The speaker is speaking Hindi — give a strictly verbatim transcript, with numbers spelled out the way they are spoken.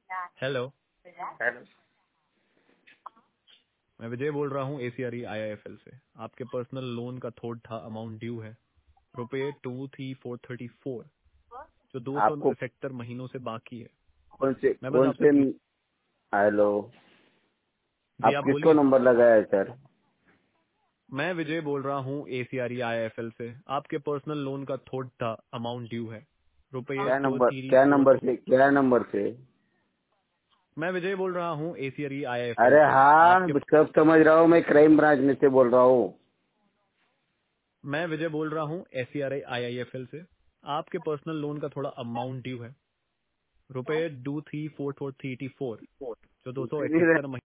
Hello, hello. मैं विजय बोल रहा हूँ एसीआरई आईआईएफएल से। आपके पर्सनल लोन का थोड़ा था अमाउंट ड्यू है रुपये two three four thirty four, जो दो सौ आपको इकहत्तर महीनों से बाकी है। कौन से मैं बस कौन आपसे से पूछ हेलो। जी, आप आप किसको बोलिए। नंबर लगाया है सर? मैं विजय बोल रहा हूँ एसीआरई आईआईएफएल से। आपके पर्सनल लोन का थोड़ा था अमाउंट ड्यू है रुपये क्या टू नंबर थ्री क्या फोर नंबर थ्री। से क्या नंबर से? मैं विजय बोल रहा हूँ एसीआरई आईआईएफएल अरे से। हाँ, आपके सब समझ रहा हूँ, मैं क्राइम ब्रांच में से बोल रहा हूँ। मैं विजय बोल रहा हूँ एसीआरई आईआईएफएल से। आपके पर्सनल लोन का थोड़ा अमाउंट ड्यू है रुपये two three four four three eighty four, जो दो सौ इसीलिए इकहत्तर